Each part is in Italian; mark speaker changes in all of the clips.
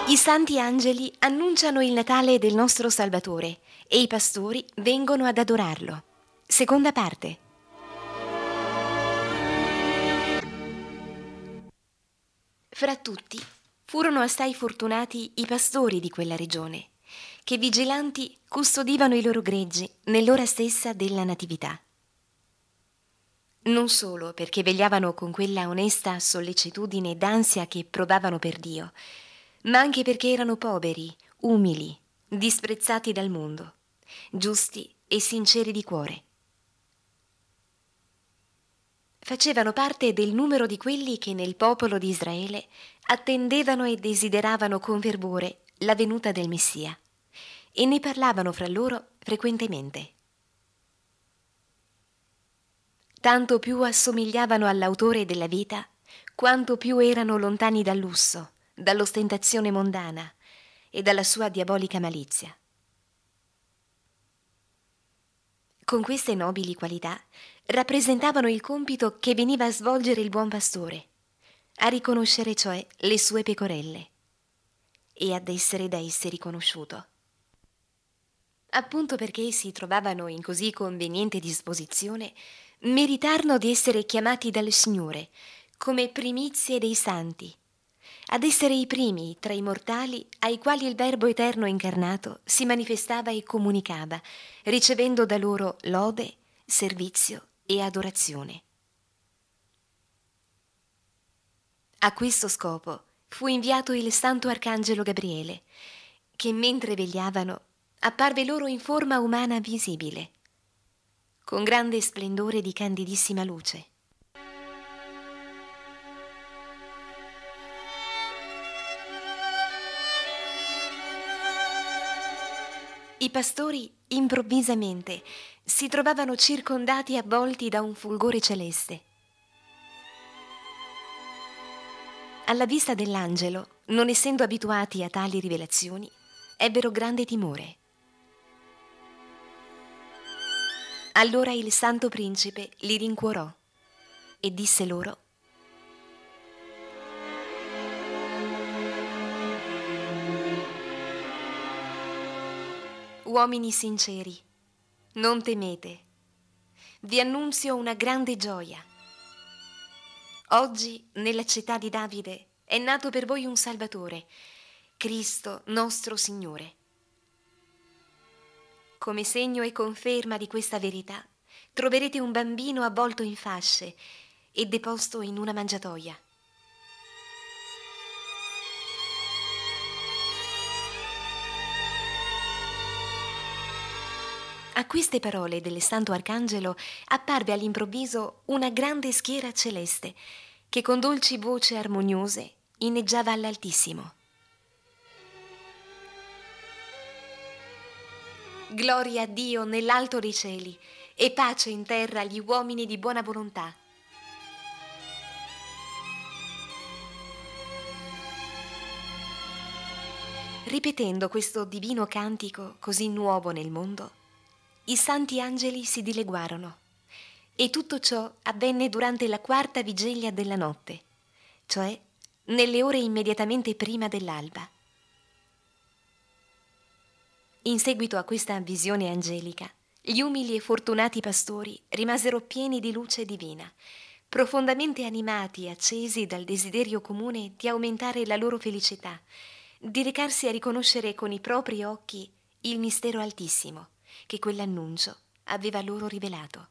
Speaker 1: I santi angeli annunciano il Natale del nostro Salvatore e i pastori vengono ad adorarlo. Seconda parte. Fra tutti furono assai fortunati i pastori di quella regione, che vigilanti custodivano i loro greggi nell'ora stessa della Natività. Non solo perché vegliavano con quella onesta sollecitudine ed ansia che provavano per Dio, ma anche perché erano poveri, umili, disprezzati dal mondo, giusti e sinceri di cuore. Facevano parte del numero di quelli che nel popolo di Israele attendevano e desideravano con fervore la venuta del Messia e ne parlavano fra loro frequentemente. Tanto più assomigliavano all'autore della vita, quanto più erano lontani dal lusso, dall'ostentazione mondana e dalla sua diabolica malizia. Con queste nobili qualità rappresentavano il compito che veniva a svolgere il buon pastore, a riconoscere cioè le sue pecorelle e ad essere da esse riconosciuto. Appunto perché si trovavano in così conveniente disposizione, meritarono di essere chiamati dal Signore come primizie dei santi, ad essere i primi tra i mortali ai quali il Verbo eterno incarnato si manifestava e comunicava, ricevendo da loro lode, servizio e adorazione. A questo scopo fu inviato il santo arcangelo Gabriele, che mentre vegliavano apparve loro in forma umana visibile, con grande splendore di candidissima luce. I pastori improvvisamente si trovavano circondati e avvolti da un fulgore celeste. Alla vista dell'angelo, non essendo abituati a tali rivelazioni, ebbero grande timore. Allora il santo principe li rincuorò e disse loro: uomini sinceri, non temete. Vi annunzio una grande gioia. Oggi, nella città di Davide, è nato per voi un Salvatore, Cristo nostro Signore. Come segno e conferma di questa verità, troverete un bambino avvolto in fasce e deposto in una mangiatoia. A queste parole del santo arcangelo apparve all'improvviso una grande schiera celeste che con dolci voci armoniose inneggiava all'Altissimo. Gloria a Dio nell'alto dei cieli e pace in terra agli uomini di buona volontà. Ripetendo questo divino cantico così nuovo nel mondo, i santi angeli si dileguarono e tutto ciò avvenne durante la quarta vigilia della notte, cioè nelle ore immediatamente prima dell'alba. In seguito a questa visione angelica, gli umili e fortunati pastori rimasero pieni di luce divina, profondamente animati e accesi dal desiderio comune di aumentare la loro felicità, di recarsi a riconoscere con i propri occhi il mistero altissimo che quell'annuncio aveva loro rivelato.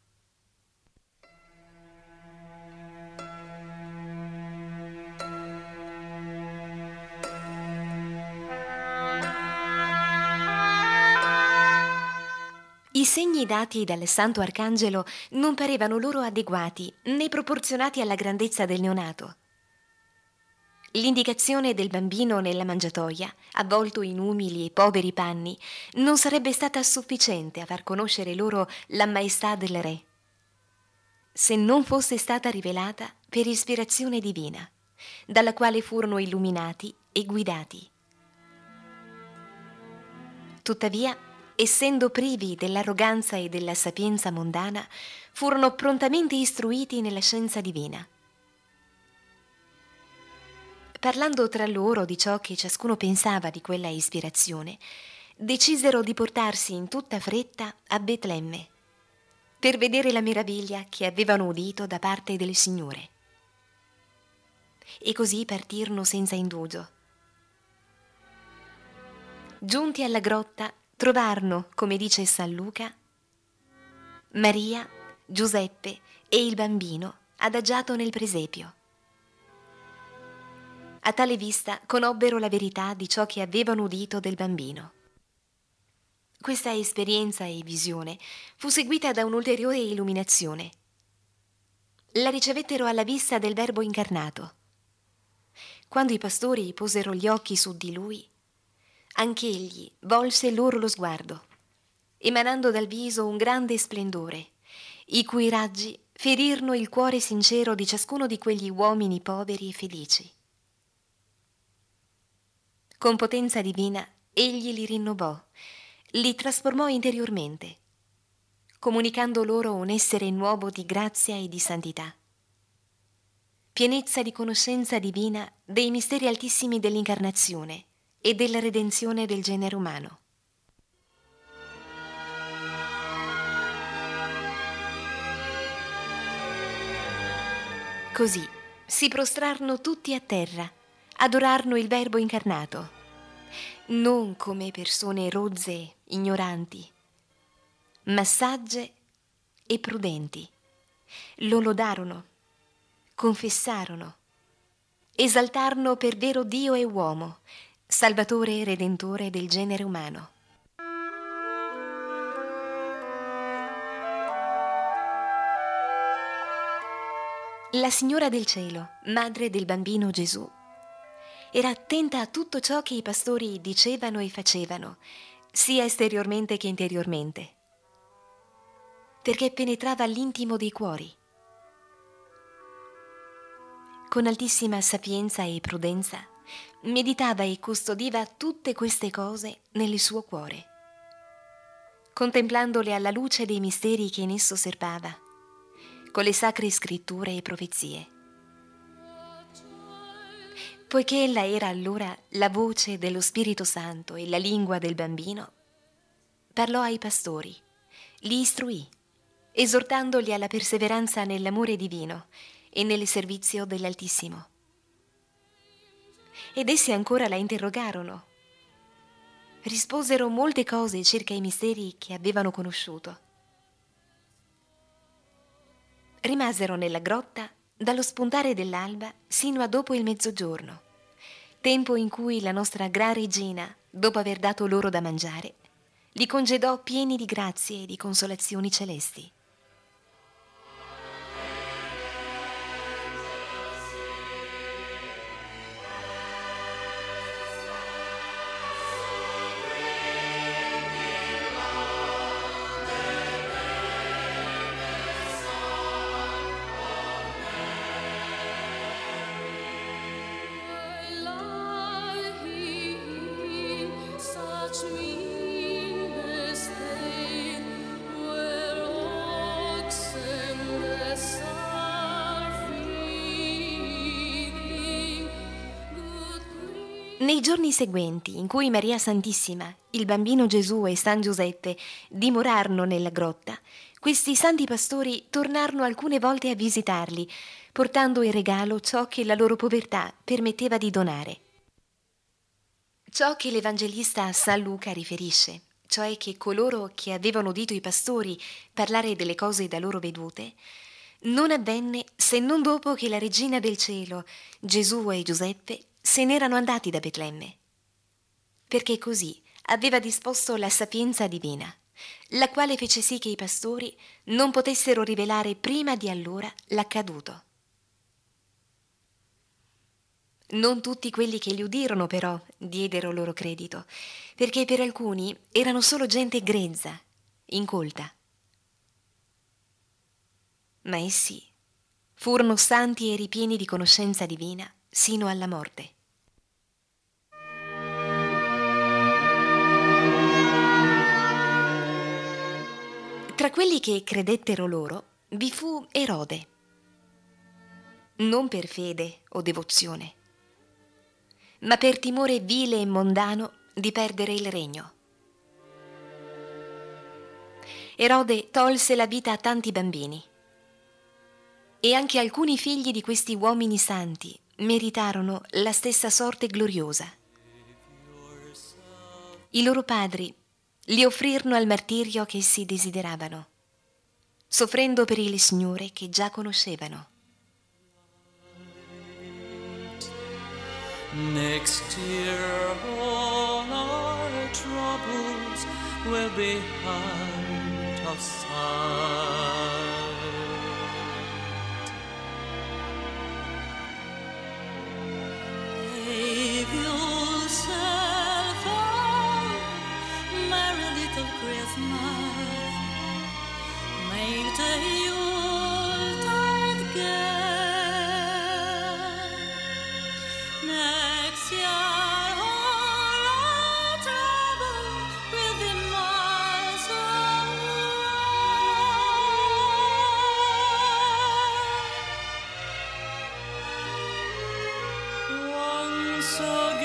Speaker 1: I segni dati dal santo arcangelo non parevano loro adeguati né proporzionati alla grandezza del neonato. L'indicazione del bambino nella mangiatoia, avvolto in umili e poveri panni, non sarebbe stata sufficiente a far conoscere loro la maestà del Re, se non fosse stata rivelata per ispirazione divina, dalla quale furono illuminati e guidati. Tuttavia, essendo privi dell'arroganza e della sapienza mondana, furono prontamente istruiti nella scienza divina. parlando tra loro di ciò che ciascuno pensava di quella ispirazione, decisero di portarsi in tutta fretta a Betlemme per vedere la meraviglia che avevano udito da parte del Signore. E così partirono senza indugio. Giunti alla grotta, trovarono, come dice San Luca, Maria, Giuseppe e il bambino adagiato nel presepio. A tale vista conobbero la verità di ciò che avevano udito del bambino. Questa esperienza e visione fu seguita da un'ulteriore illuminazione. La ricevettero alla vista del Verbo incarnato. Quando i pastori posero gli occhi su di lui, anch'egli volse loro lo sguardo, emanando dal viso un grande splendore, i cui raggi ferirono il cuore sincero di ciascuno di quegli uomini poveri e felici. Con potenza divina egli li rinnovò, li trasformò interiormente, comunicando loro un essere nuovo di grazia e di santità, pienezza di conoscenza divina dei misteri altissimi dell'incarnazione e della redenzione del genere umano. Così si prostrarono tutti a terra, adorarono il Verbo incarnato, non come persone rozze, ignoranti, ma sagge e prudenti. Lo lodarono, confessarono, esaltarono per vero Dio e uomo, Salvatore e Redentore del genere umano. La Signora del Cielo, madre del bambino Gesù, era attenta a tutto ciò che i pastori dicevano e facevano, sia esteriormente che interiormente, perché penetrava all'intimo dei cuori. Con altissima sapienza e prudenza, meditava e custodiva tutte queste cose nel suo cuore, contemplandole alla luce dei misteri che in esso serbava, con le sacre scritture e profezie. Poiché ella era allora la voce dello Spirito Santo e la lingua del bambino, parlò ai pastori, li istruì, esortandoli alla perseveranza nell'amore divino e nel servizio dell'Altissimo. Ed essi ancora la interrogarono. Risposero molte cose circa i misteri che avevano conosciuto. Rimasero nella grotta dallo spuntare dell'alba sino a dopo il mezzogiorno, tempo in cui la nostra Gran Regina, dopo aver dato loro da mangiare, li congedò pieni di grazie e di consolazioni celesti. Nei giorni seguenti, in cui Maria Santissima, il bambino Gesù e San Giuseppe dimorarono nella grotta, questi santi pastori tornarono alcune volte a visitarli, portando in regalo ciò che la loro povertà permetteva di donare. Ciò che l'Evangelista San Luca riferisce, cioè che coloro che avevano udito i pastori parlare delle cose da loro vedute, non avvenne se non dopo che la Regina del Cielo, Gesù e Giuseppe se n'erano andati da Betlemme, perché così aveva disposto la sapienza divina, la quale fece sì che i pastori non potessero rivelare prima di allora l'accaduto. Non tutti quelli che li udirono però diedero loro credito, perché per alcuni erano solo gente grezza, incolta. Ma essi furono santi e ripieni di conoscenza divina sino alla morte. Tra quelli che credettero loro vi fu Erode, non per fede o devozione, ma per timore vile e mondano di perdere il regno. Erode tolse la vita a tanti bambini e anche alcuni figli di questi uomini santi meritarono la stessa sorte gloriosa. I loro padri li offrirono al martirio che essi desideravano, soffrendo per il Signore che già conoscevano.
Speaker 2: Next year all our troubles will be out of sight. Save yourself, oh, merry little Christmas. Make the Yuletide gay. Next year all our trouble will be miles away. Once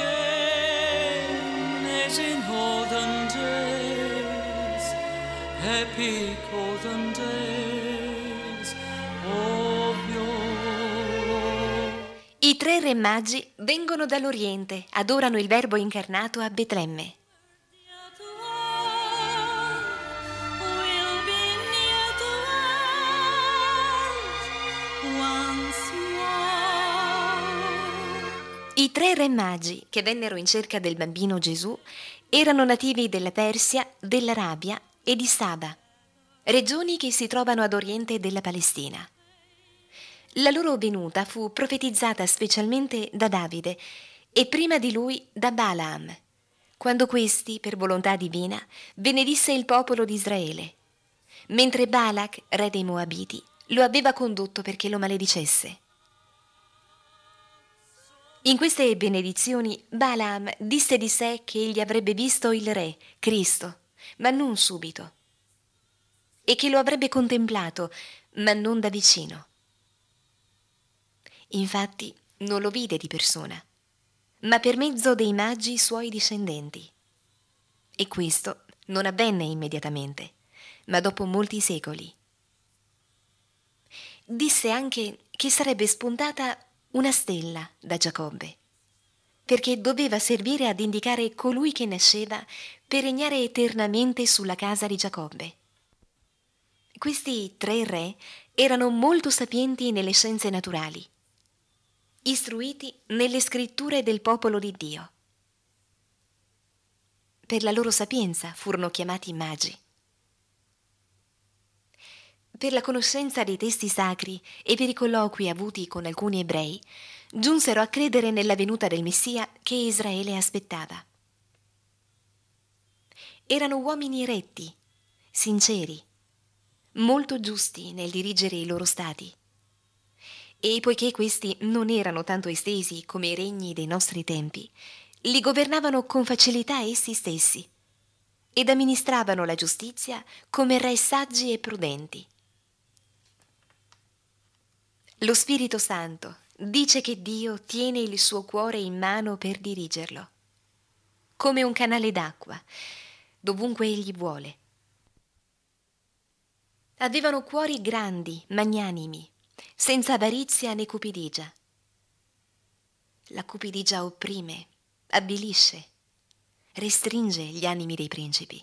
Speaker 2: again, as in olden days, happy golden days of yore.
Speaker 1: I tre re magi vengono dall'Oriente, adorano il Verbo incarnato a Betlemme.
Speaker 2: Will be near to us once more.
Speaker 1: I tre re magi che vennero in cerca del bambino Gesù erano nativi della Persia, dell'Arabia e di Saba, regioni che si trovano ad oriente della Palestina. La loro venuta fu profetizzata specialmente da Davide e prima di lui da Balaam, quando questi, per volontà divina, benedisse il popolo di Israele, mentre Balak, re dei Moabiti, lo aveva condotto perché lo maledicesse. In queste benedizioni Balaam disse di sé che egli avrebbe visto il Re, Cristo, ma non subito, e che lo avrebbe contemplato, ma non da vicino. Infatti non lo vide di persona, ma per mezzo dei magi suoi discendenti. E questo non avvenne immediatamente, ma dopo molti secoli. Disse anche che sarebbe spuntata una stella da Giacobbe, perché doveva servire ad indicare colui che nasceva per regnare eternamente sulla casa di Giacobbe. Questi tre re erano molto sapienti nelle scienze naturali, istruiti nelle scritture del popolo di Dio. Per la loro sapienza furono chiamati magi. Per la conoscenza dei testi sacri e per i colloqui avuti con alcuni ebrei, giunsero a credere nella venuta del Messia che Israele aspettava. Erano uomini retti, sinceri, molto giusti nel dirigere i loro stati. E poiché questi non erano tanto estesi come i regni dei nostri tempi, li governavano con facilità essi stessi ed amministravano la giustizia come re saggi e prudenti. Lo Spirito Santo dice che Dio tiene il suo cuore in mano per dirigerlo, come un canale d'acqua, dovunque egli vuole. Avevano cuori grandi, magnanimi, senza avarizia né cupidigia. La cupidigia opprime, avvilisce, restringe gli animi dei principi.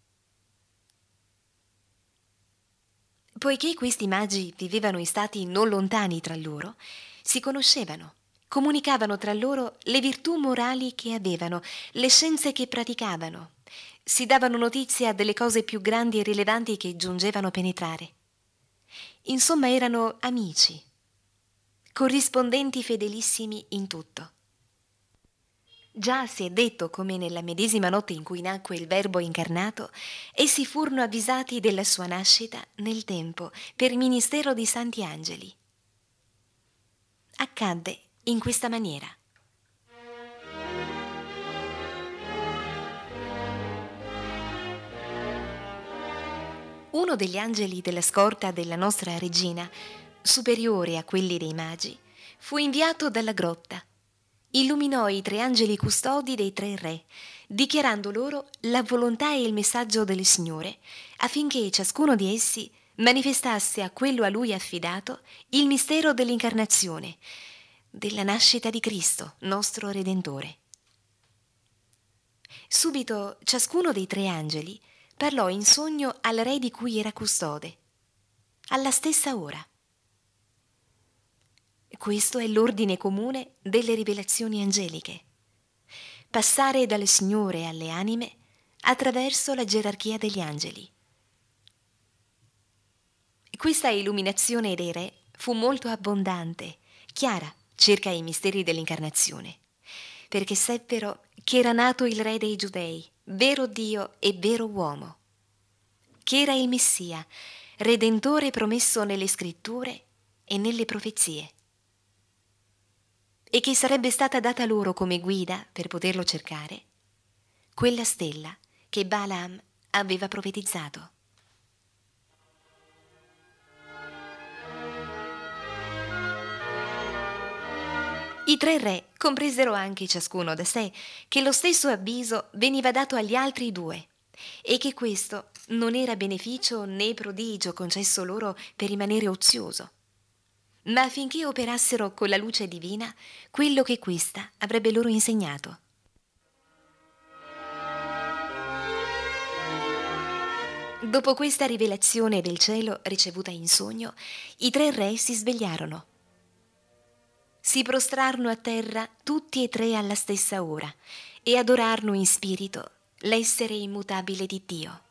Speaker 1: Poiché questi magi vivevano in stati non lontani tra loro, si conoscevano, comunicavano tra loro le virtù morali che avevano, le scienze che praticavano, si davano notizia delle cose più grandi e rilevanti che giungevano a penetrare. Insomma, erano amici, corrispondenti fedelissimi in tutto. Già si è detto come nella medesima notte in cui nacque il Verbo incarnato, essi furono avvisati della sua nascita nel tempo per ministero di santi angeli. Accadde in questa maniera. Uno degli angeli della scorta della nostra regina, superiore a quelli dei magi, fu inviato dalla grotta illuminò i 3 angeli custodi dei 3 re, dichiarando loro la volontà e il messaggio del Signore, affinché ciascuno di essi manifestasse a quello a lui affidato il mistero dell'incarnazione, della nascita di Cristo, nostro Redentore. Subito ciascuno dei 3 angeli parlò in sogno al re di cui era custode, alla stessa ora. Questo è l'ordine comune delle rivelazioni angeliche: passare dal Signore alle anime attraverso la gerarchia degli angeli. Questa illuminazione dei re fu molto abbondante, chiara circa i misteri dell'incarnazione, perché seppero che era nato il re dei Giudei, vero Dio e vero uomo, che era il Messia, Redentore promesso nelle scritture e nelle profezie, e che sarebbe stata data loro come guida per poterlo cercare quella stella che Balaam aveva profetizzato. I 3 re compresero anche ciascuno da sé che lo stesso avviso veniva dato agli altri 2 e che questo non era beneficio né prodigio concesso loro per rimanere ozioso, ma affinché operassero con la luce divina quello che questa avrebbe loro insegnato. Dopo questa rivelazione del cielo ricevuta in sogno, i 3 re si svegliarono. Si prostrarono a terra tutti e 3 alla stessa ora e adorarono in spirito l'essere immutabile di Dio.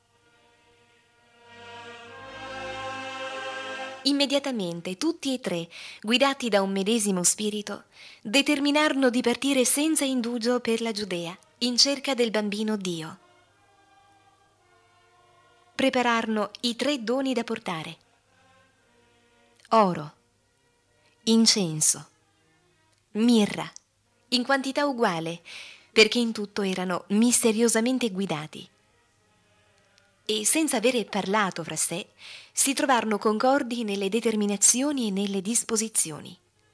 Speaker 1: Immediatamente tutti e 3, guidati da un medesimo spirito, determinarono di partire senza indugio per la Giudea in cerca del bambino Dio. Prepararono i 3 doni da portare: oro, incenso, mirra, in quantità uguale, perché in tutto erano misteriosamente guidati. E senza avere parlato fra sé, si trovarono concordi nelle determinazioni e nelle disposizioni.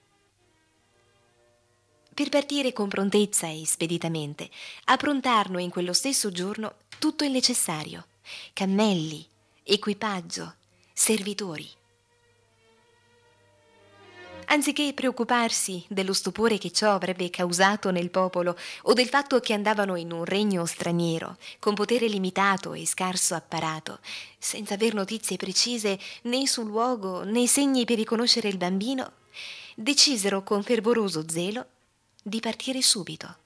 Speaker 1: Per partire con prontezza e speditamente, approntarono in quello stesso giorno tutto il necessario: cammelli, equipaggio, servitori. Anziché preoccuparsi dello stupore che ciò avrebbe causato nel popolo o del fatto che andavano in un regno straniero, con potere limitato e scarso apparato, senza aver notizie precise né sul luogo né segni per riconoscere il bambino, decisero con fervoroso zelo di partire subito.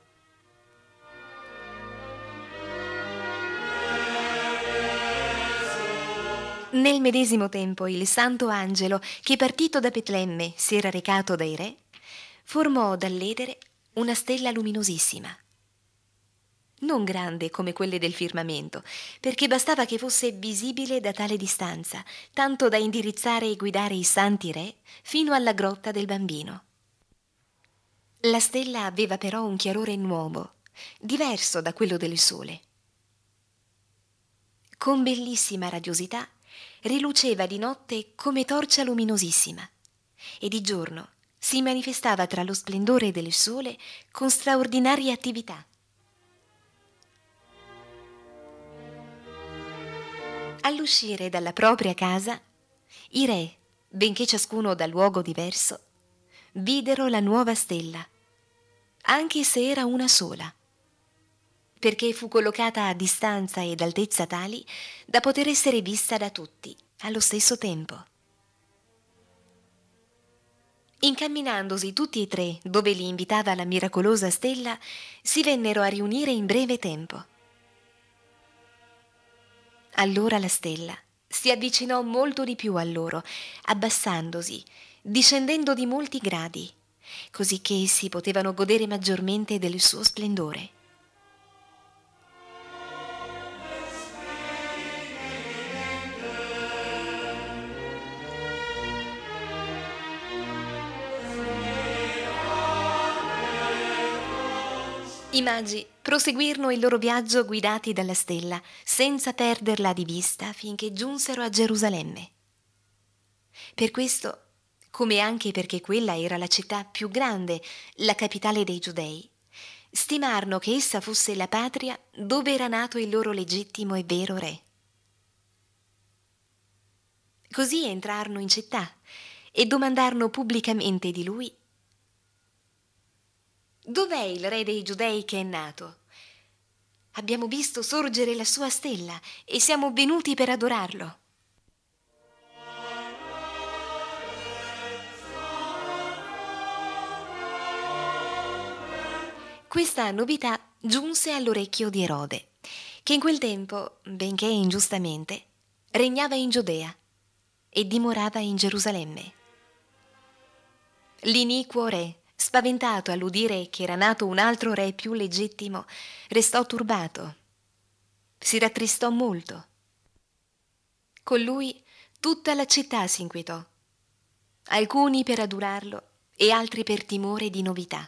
Speaker 1: Nel medesimo tempo il santo angelo, che partito da Betlemme si era recato dai re, formò dall'edere una stella luminosissima, non grande come quelle del firmamento, perché bastava che fosse visibile da tale distanza, tanto da indirizzare e guidare i santi re fino alla grotta del bambino. La stella aveva però un chiarore nuovo, diverso da quello del sole. Con bellissima radiosità riluceva di notte come torcia luminosissima e di giorno si manifestava tra lo splendore del sole con straordinaria attività. All'uscire dalla propria casa, i re, benché ciascuno da luogo diverso, videro la nuova stella, anche se era una sola, perché fu collocata a distanza ed altezza tali da poter essere vista da tutti allo stesso tempo. Incamminandosi tutti e 3 dove li invitava la miracolosa stella, si vennero a riunire in breve tempo. Allora la stella si avvicinò molto di più a loro, abbassandosi, discendendo di molti gradi, così che essi potevano godere maggiormente del suo splendore. I magi proseguirono il loro viaggio guidati dalla stella, senza perderla di vista finché giunsero a Gerusalemme. Per questo, come anche perché quella era la città più grande, la capitale dei Giudei, stimarono che essa fosse la patria dove era nato il loro legittimo e vero re. Così entrarono in città e domandarono pubblicamente di lui: «Dov'è il re dei Giudei che è nato? Abbiamo visto sorgere la sua stella e siamo venuti per adorarlo». Questa novità giunse all'orecchio di Erode, che in quel tempo, benché ingiustamente, regnava in Giudea e dimorava in Gerusalemme. L'iniquo re, spaventato all'udire che era nato un altro re più legittimo, restò turbato. Si rattristò molto. Con lui tutta la città si inquietò, alcuni per adorarlo e altri per timore di novità.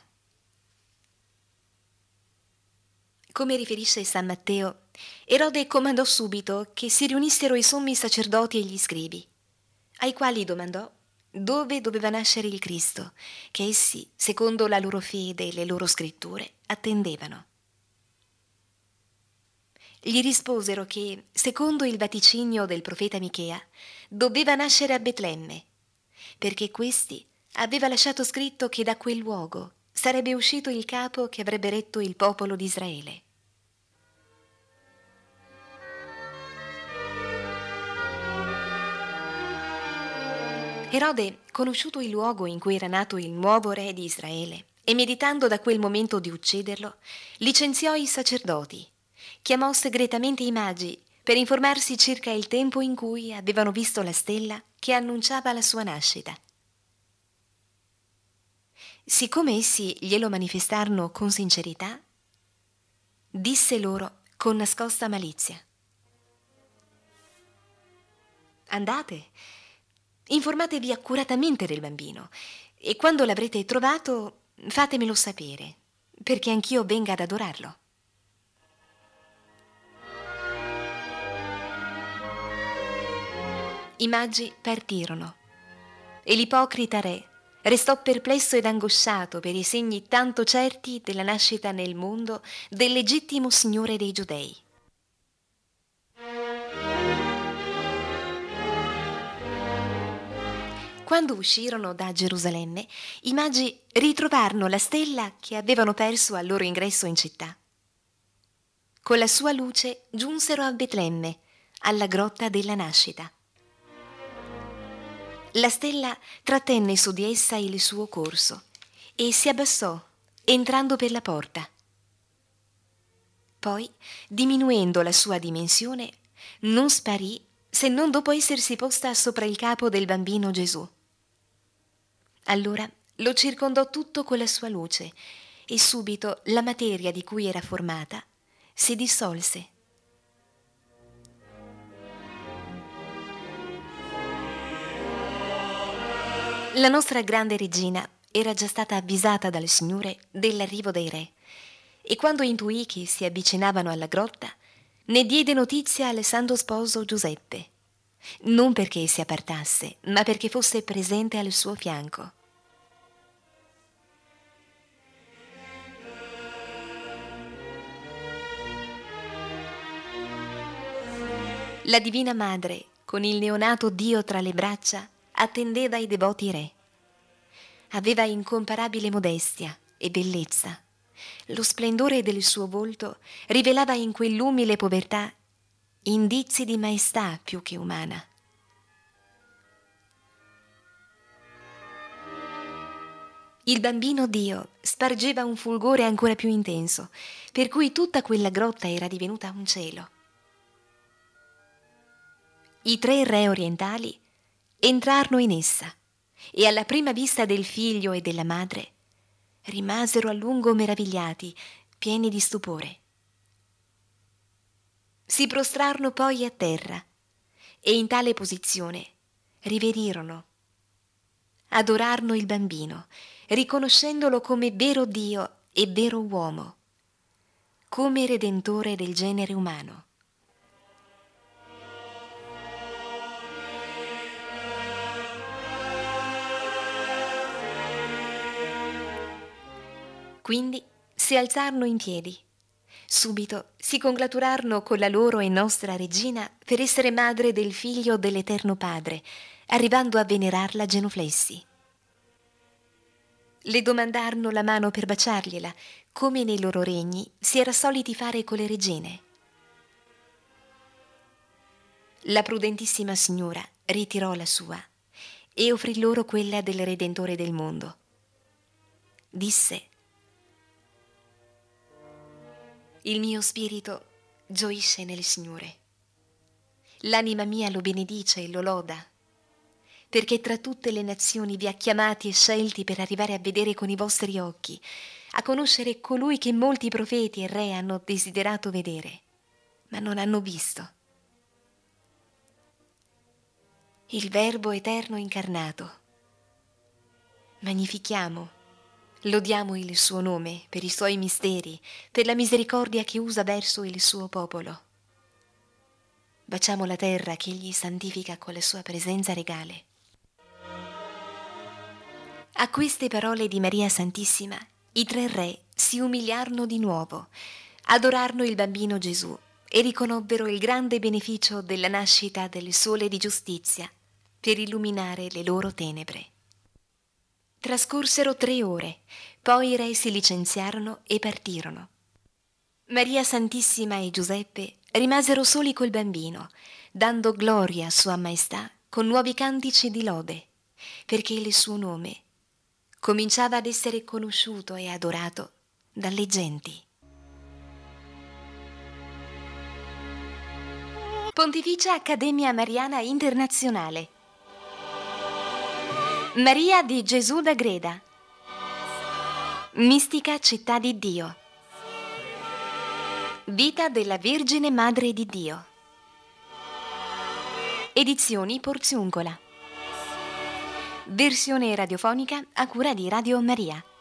Speaker 1: Come riferisce San Matteo, Erode comandò subito che si riunissero i sommi sacerdoti e gli scribi, ai quali domandò dove doveva nascere il Cristo, che essi, secondo la loro fede e le loro scritture, attendevano. Gli risposero che, secondo il vaticinio del profeta Michea, doveva nascere a Betlemme, perché questi aveva lasciato scritto che da quel luogo sarebbe uscito il capo che avrebbe retto il popolo di Israele. Erode, conosciuto il luogo in cui era nato il nuovo re di Israele e meditando da quel momento di ucciderlo, licenziò i sacerdoti, chiamò segretamente i magi per informarsi circa il tempo in cui avevano visto la stella che annunciava la sua nascita. Siccome essi glielo manifestarono con sincerità, disse loro con nascosta malizia: «Andate, informatevi accuratamente del bambino e quando l'avrete trovato fatemelo sapere, perché anch'io venga ad adorarlo». I magi partirono e l'ipocrita re restò perplesso ed angosciato per i segni tanto certi della nascita nel mondo del legittimo Signore dei Giudei. Quando uscirono da Gerusalemme, i magi ritrovarono la stella che avevano perso al loro ingresso in città. Con la sua luce giunsero a Betlemme, alla grotta della nascita. La stella trattenne su di essa il suo corso e si abbassò, entrando per la porta. Poi, diminuendo la sua dimensione, non sparì se non dopo essersi posta sopra il capo del bambino Gesù. Allora lo circondò tutto con la sua luce e subito la materia di cui era formata si dissolse. La nostra grande regina era già stata avvisata dal Signore dell'arrivo dei re e quando intuì che si avvicinavano alla grotta ne diede notizia al santo sposo Giuseppe, non perché si appartasse, ma perché fosse presente al suo fianco. La Divina Madre, con il neonato Dio tra le braccia, attendeva i devoti re. Aveva incomparabile modestia e bellezza. Lo splendore del suo volto rivelava in quell'umile povertà indizi di maestà più che umana. Il bambino Dio spargeva un fulgore ancora più intenso, per cui tutta quella grotta era divenuta un cielo. I 3 re orientali entrarono in essa e alla prima vista del figlio e della madre rimasero a lungo meravigliati, pieni di stupore. Si prostrarono poi a terra e in tale posizione riverirono, adorarono il bambino, riconoscendolo come vero Dio e vero uomo, come redentore del genere umano. Quindi si alzarono in piedi. Subito si congratularono con la loro e nostra regina per essere madre del figlio dell'Eterno Padre, arrivando a venerarla genuflessi. Le domandarono la mano per baciargliela, come nei loro regni si era soliti fare con le regine. La prudentissima signora ritirò la sua e offrì loro quella del Redentore del mondo. Disse: il mio spirito gioisce nel Signore. L'anima mia lo benedice e lo loda, perché tra tutte le nazioni vi ha chiamati e scelti per arrivare a vedere con i vostri occhi, a conoscere colui che molti profeti e re hanno desiderato vedere, ma non hanno visto. Il Verbo eterno incarnato. Magnifichiamo, lodiamo il suo nome per i suoi misteri, per la misericordia che usa verso il suo popolo. Baciamo la terra che egli santifica con la sua presenza regale. A queste parole di Maria Santissima, i tre re si umiliarono di nuovo, adorarono il bambino Gesù e riconobbero il grande beneficio della nascita del sole di giustizia per illuminare le loro tenebre. Trascorsero 3 ore, poi i re si licenziarono e partirono. Maria Santissima e Giuseppe rimasero soli col bambino, dando gloria a Sua Maestà con nuovi cantici di lode, perché il suo nome cominciava ad essere conosciuto e adorato dalle genti. Pontificia Accademia Mariana Internazionale. Maria di Gesù d'Agreda. Mistica Città di Dio. Vita della Vergine Madre di Dio. Edizioni Porziuncola. Versione radiofonica a cura di Radio Maria.